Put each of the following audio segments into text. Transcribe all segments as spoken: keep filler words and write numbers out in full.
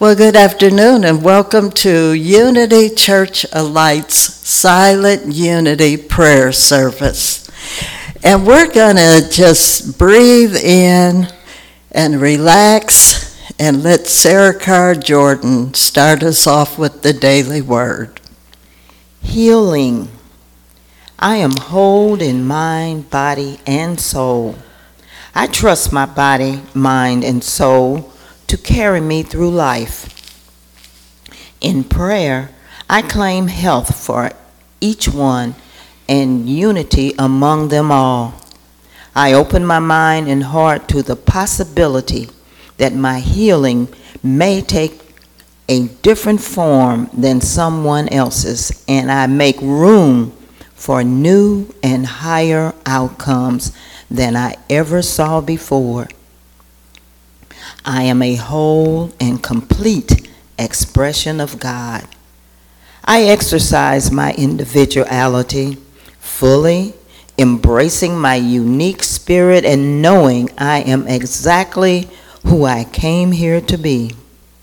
Well, good afternoon and welcome to Unity Church Alight's Silent Unity Prayer Service. And we're going to just breathe in and relax and let Sarah Carr Jordan start us off with the daily word. Healing. I am whole in mind, body, and soul. I trust my body, mind, and soul to carry me through life. In prayer, I claim health for each one and unity among them all. I open my mind and heart to the possibility that my healing may take a different form than someone else's, and I make room for new and higher outcomes than I ever saw before. I am a whole and complete expression of God. I exercise my individuality fully, embracing my unique spirit and knowing I am exactly who I came here to be.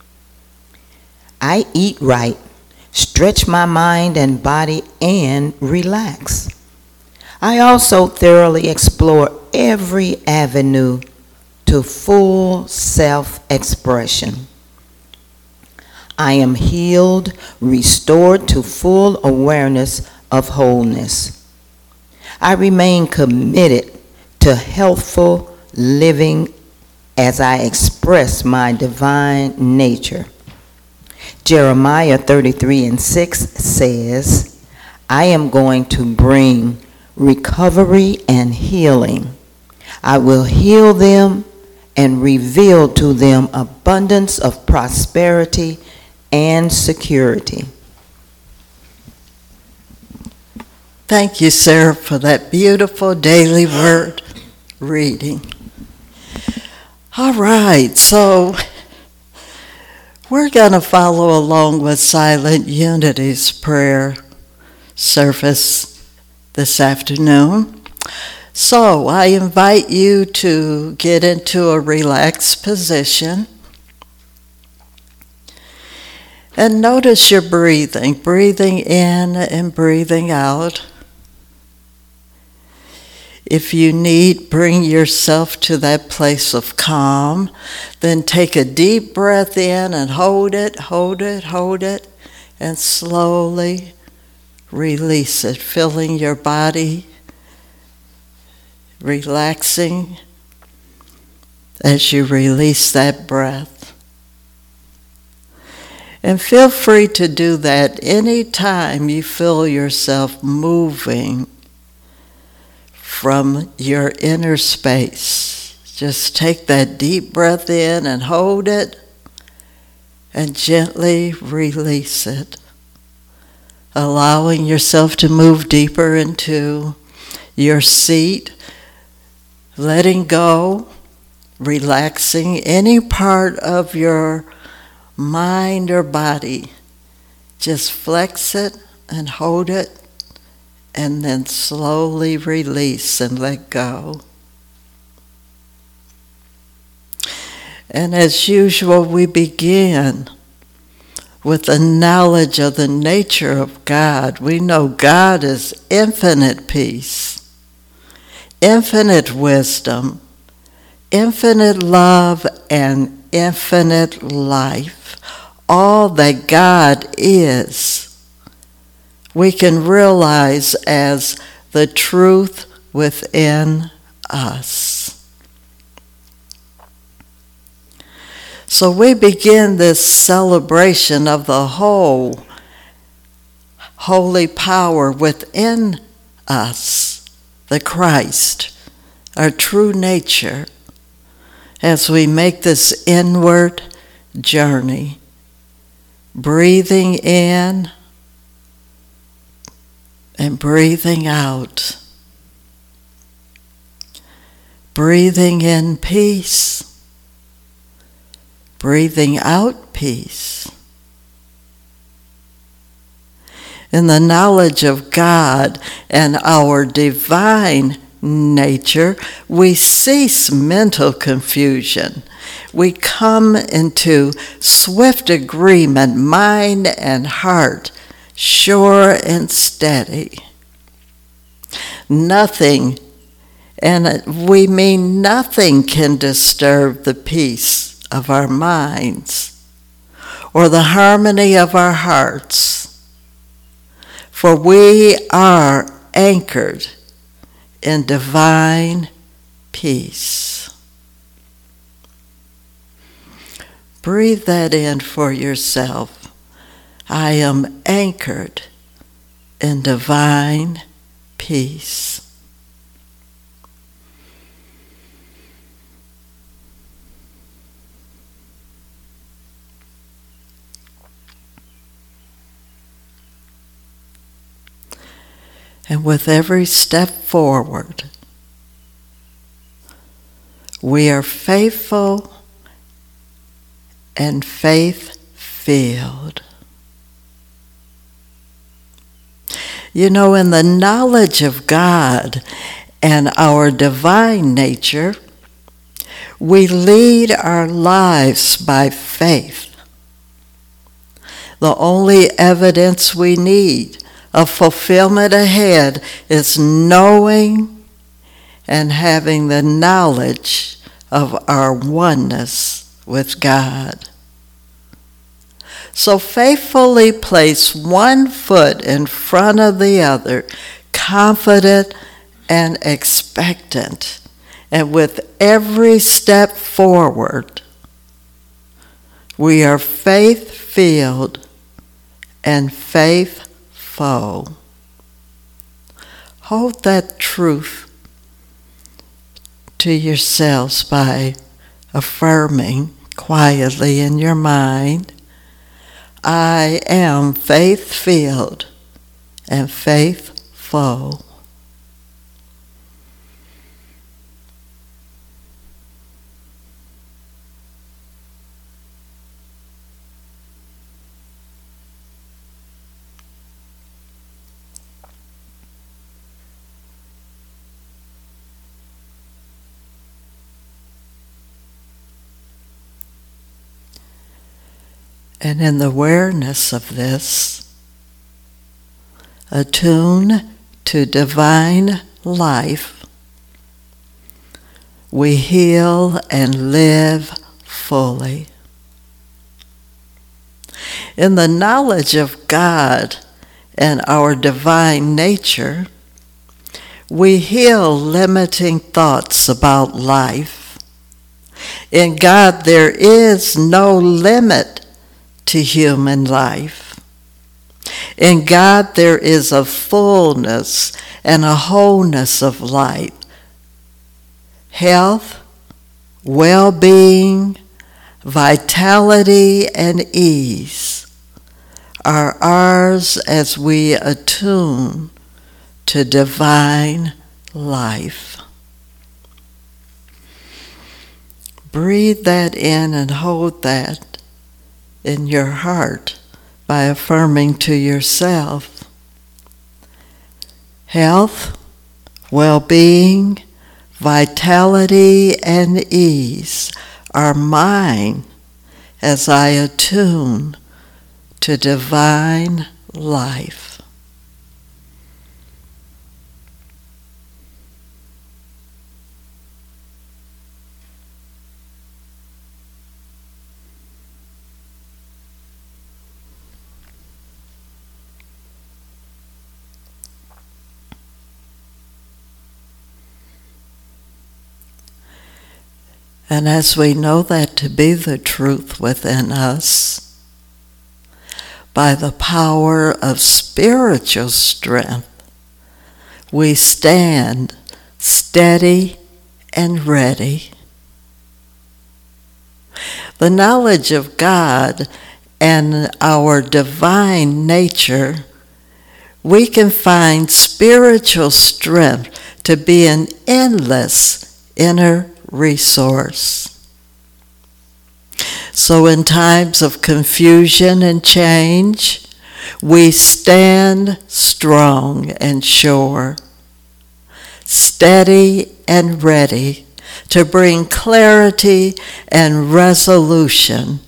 I eat right, stretch my mind and body, and relax. I also thoroughly explore every avenue to full self-expression. I am healed, restored to full awareness of wholeness. I remain committed to healthful living as I express my divine nature. Jeremiah thirty-three and six says, I am going to bring recovery and healing. I will heal them and reveal to them abundance of prosperity and security. Thank you, Sarah, for that beautiful daily word reading. All right, so we're going to follow along with Silent Unity's prayer service this afternoon. So I invite you to get into a relaxed position and notice your breathing, breathing in and breathing out. If you need, bring yourself to that place of calm. Then take a deep breath in and hold it, hold it, hold it, and slowly release it, filling your body, relaxing as you release that breath. And feel free to do that anytime you feel yourself moving from your inner space. Just take that deep breath in and hold it and gently release it, allowing yourself to move deeper into your seat, letting go, relaxing any part of your mind or body. Just flex it and hold it, and then slowly release and let go. And as usual, we begin with a knowledge of the nature of God. We know God is infinite peace, infinite wisdom, infinite love, and infinite life. All that God is, we can realize as the truth within us. So we begin this celebration of the whole holy power within us, the Christ, our true nature, as we make this inward journey, breathing in and breathing out. Breathing in peace, breathing out peace. In the knowledge of God and our divine nature, we cease mental confusion. We come into swift agreement, mind and heart, sure and steady. Nothing, and we mean nothing, can disturb the peace of our minds or the harmony of our hearts, for we are anchored in divine peace. Breathe that in for yourself. I am anchored in divine peace. And with every step forward, we are faithful and faith-filled. You know, in the knowledge of God and our divine nature, we lead our lives by faith. The only evidence we need of fulfillment ahead is knowing and having the knowledge of our oneness with God. So faithfully place one foot in front of the other, confident and expectant, and with every step forward, we are faith-filled and faith foe. Hold that truth to yourselves by affirming quietly in your mind, I am faith-filled and faithful. And in the awareness of this, attune to divine life, we heal and live fully. In the knowledge of God and our divine nature, we heal limiting thoughts about life. In God, there is no limit to human life. In God, there is a fullness and a wholeness of life, health, well-being, vitality, and ease are ours as we attune to divine life. Breathe that in and hold that in your heart by affirming to yourself, health, well-being, vitality, and ease are mine as I attune to divine life. And as we know that to be the truth within us, by the power of spiritual strength, we stand steady and ready. The knowledge of God and our divine nature, we can find spiritual strength to be an endless inner resource. So in times of confusion and change, we stand strong and sure, steady and ready to bring clarity and resolution.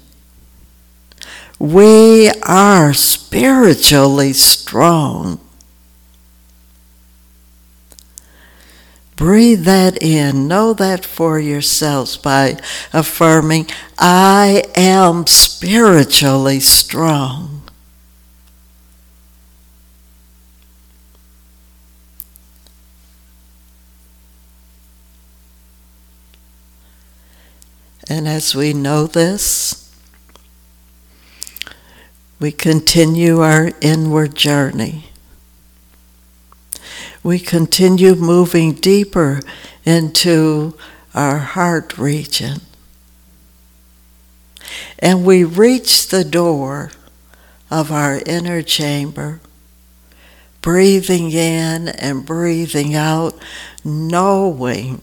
We are spiritually strong. Breathe that in. Know that for yourselves by affirming, I am spiritually strong. And as we know this, we continue our inward journey. We continue moving deeper into our heart region. And we reach the door of our inner chamber, breathing in and breathing out, knowing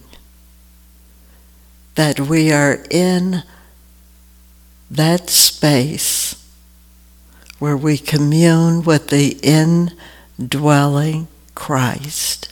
that we are in that space where we commune with the indwelling Christ.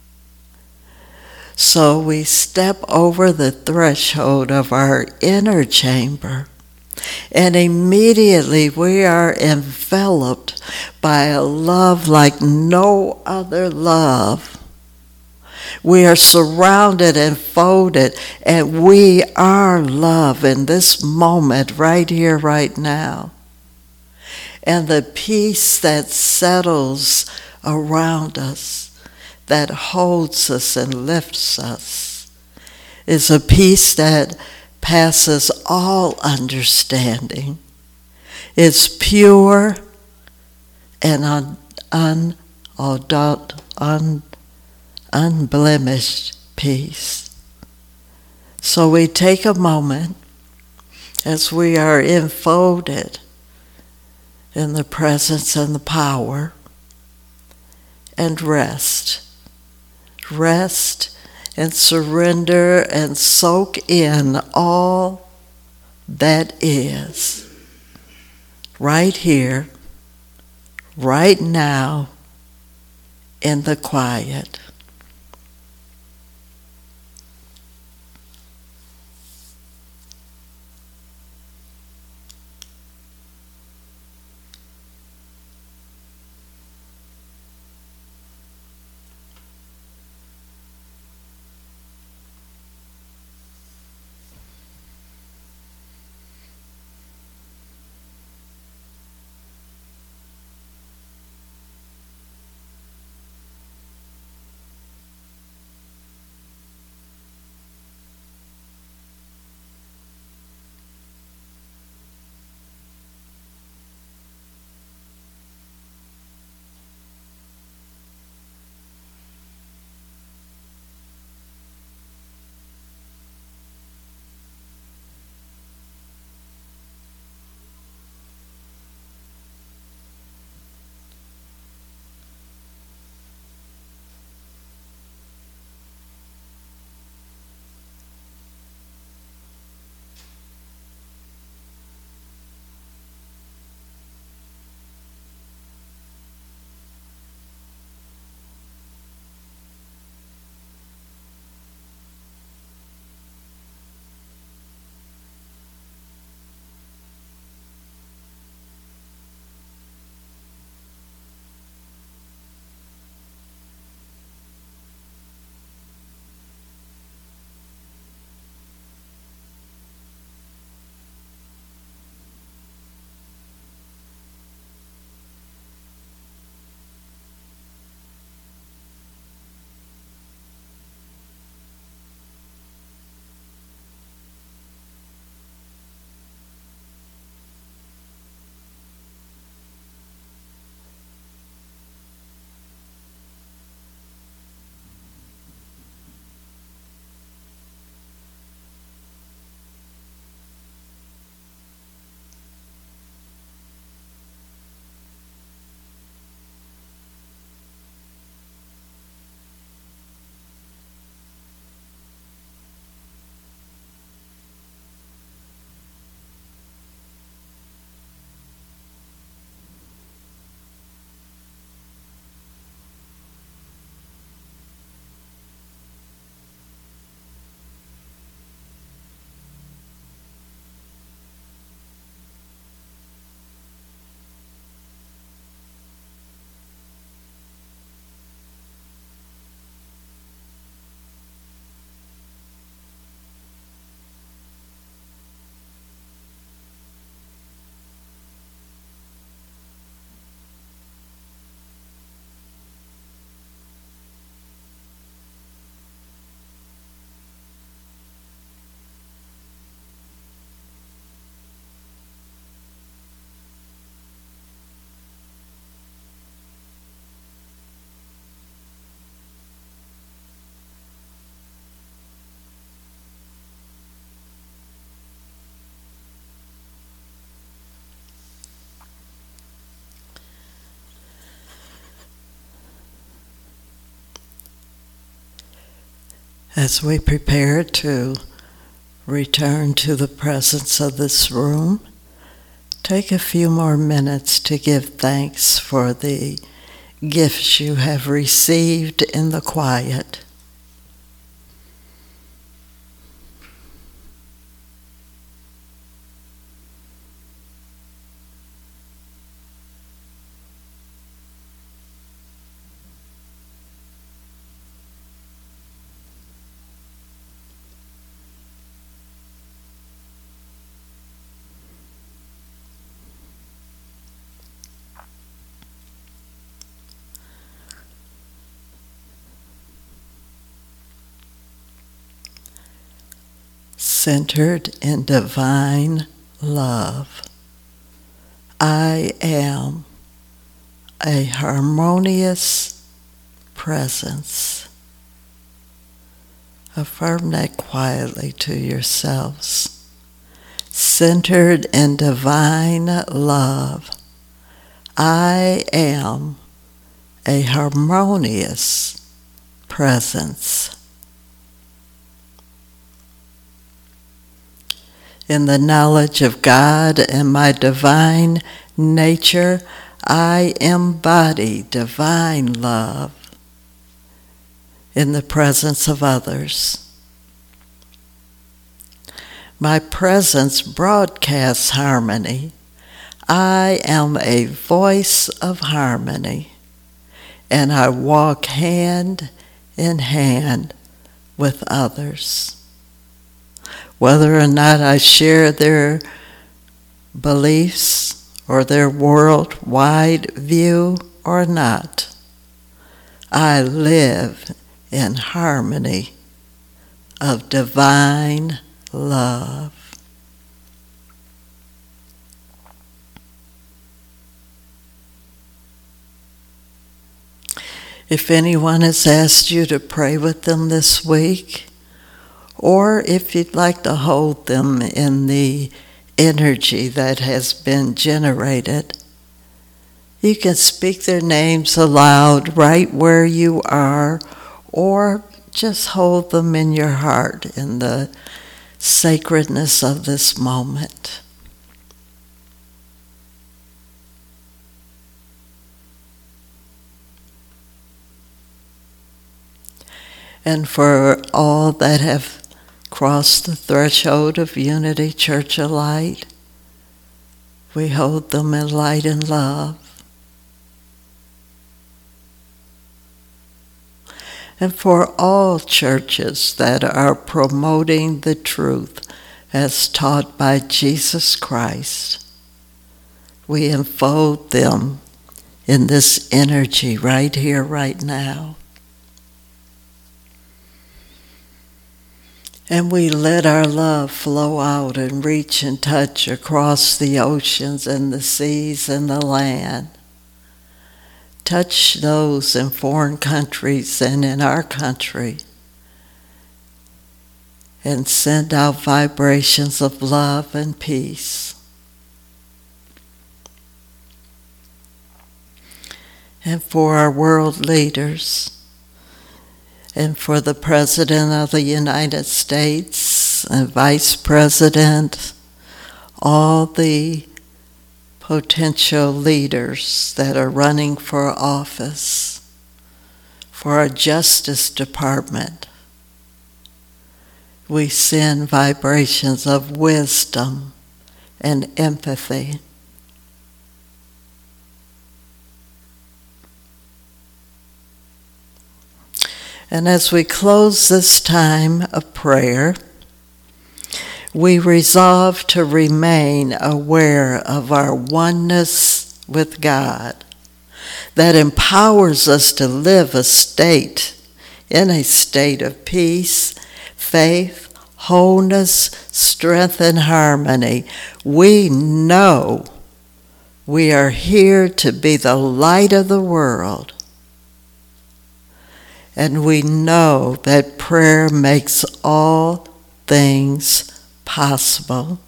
So we step over the threshold of our inner chamber, and immediately we are enveloped by a love like no other love. We are surrounded and folded, and we are love in this moment, right here, right now. And the peace that settles around us, that holds us and lifts us, is a peace that passes all understanding. It's pure and un, un, un, unblemished peace. So we take a moment as we are enfolded in the presence and the power, and rest. Rest and surrender and soak in all that is right here, right now, in the quiet. As we prepare to return to the presence of this room, take a few more minutes to give thanks for the gifts you have received in the quiet. Centered in divine love, I am a harmonious presence. Affirm that quietly to yourselves. Centered in divine love, I am a harmonious presence. In the knowledge of God and my divine nature, I embody divine love in the presence of others. My presence broadcasts harmony. I am a voice of harmony, and I walk hand in hand with others. Whether or not I share their beliefs or their worldwide view or not, I live in harmony of divine love. If anyone has asked you to pray with them this week, or if you'd like to hold them in the energy that has been generated, you can speak their names aloud right where you are, or just hold them in your heart in the sacredness of this moment. And for all that have crossed the threshold of Unity Church of Light, we hold them in light and love. And for all churches that are promoting the truth as taught by Jesus Christ, we enfold them in this energy right here, right now. And we let our love flow out and reach and touch across the oceans and the seas and the land. Touch those in foreign countries and in our country. And send out vibrations of love and peace. And for our world leaders, and for the President of the United States and Vice President, all the potential leaders that are running for office, for our Justice Department, we send vibrations of wisdom and empathy. And as we close this time of prayer, we resolve to remain aware of our oneness with God that empowers us to live a state, in a state of peace, faith, wholeness, strength, and harmony. We know we are here to be the light of the world. And we know that prayer makes all things possible.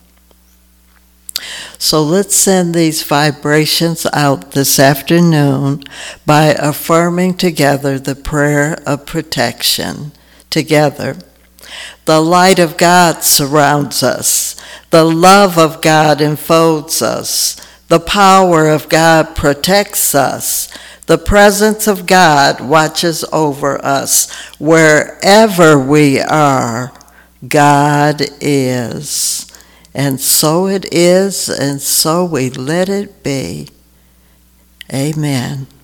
So let's send these vibrations out this afternoon by affirming together the prayer of protection together. The light of God surrounds us. The love of God enfolds us. The power of God protects us. The presence of God watches over us. Wherever we are, God is. And so it is, and so we let it be. Amen.